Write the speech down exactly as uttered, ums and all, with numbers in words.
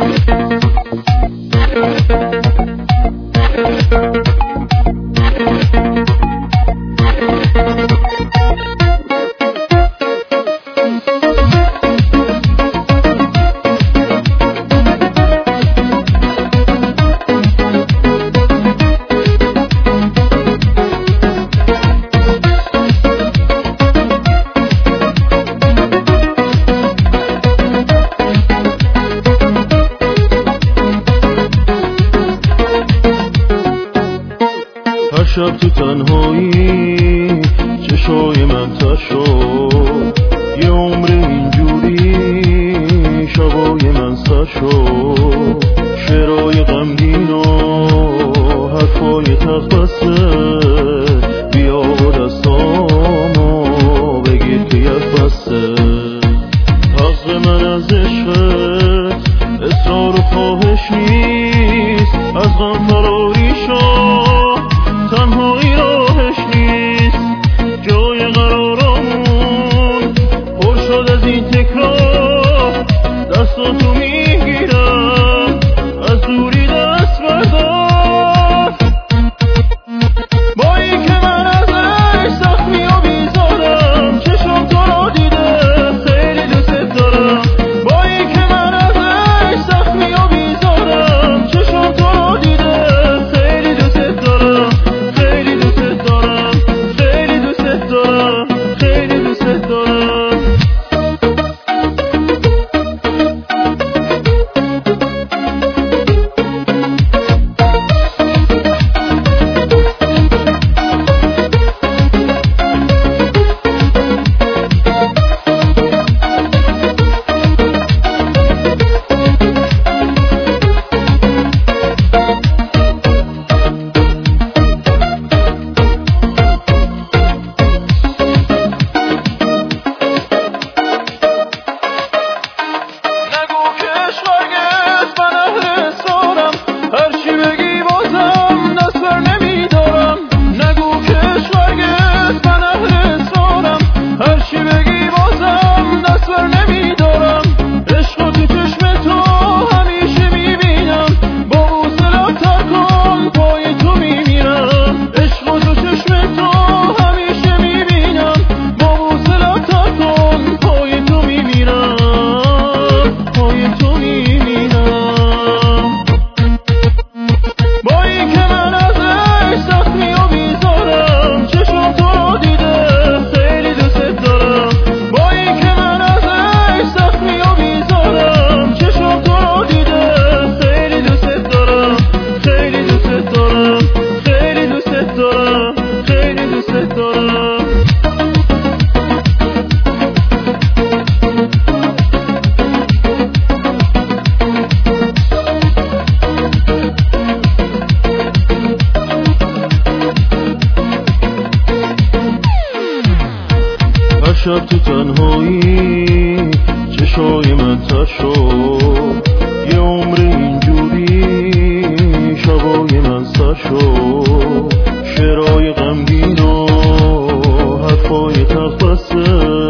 شب تو تنهایی چشای من تر شد، یه عمر اینجوری شبای من سر شد. شعرهای غمگین و حرفای تخبسته، بیا با دستامو بگیر که یک بسته. حق من از عشقت اصرار و خواهش نیست، از غم فراری شد تنهایی راهش نیست. جای قرارمون پر شد از این تکرار، دستاتو میگیرم از دوری دست بردار. با این که من ازش زخمی و بیزارم، چشم تو را دیده خیلی دوست دارم. با این که من ازش زخمی و بیزارم، چشم تو را دیده خیلی دوست دارم. خیلی دوست دارم، خیلی دوست دارم، خیلی دوست دارم. شب تو تنهایی چشای من تر شد، یه عمر اینجوری شبای من سر شد. شعرهای غمگین و حرفای تخت بسته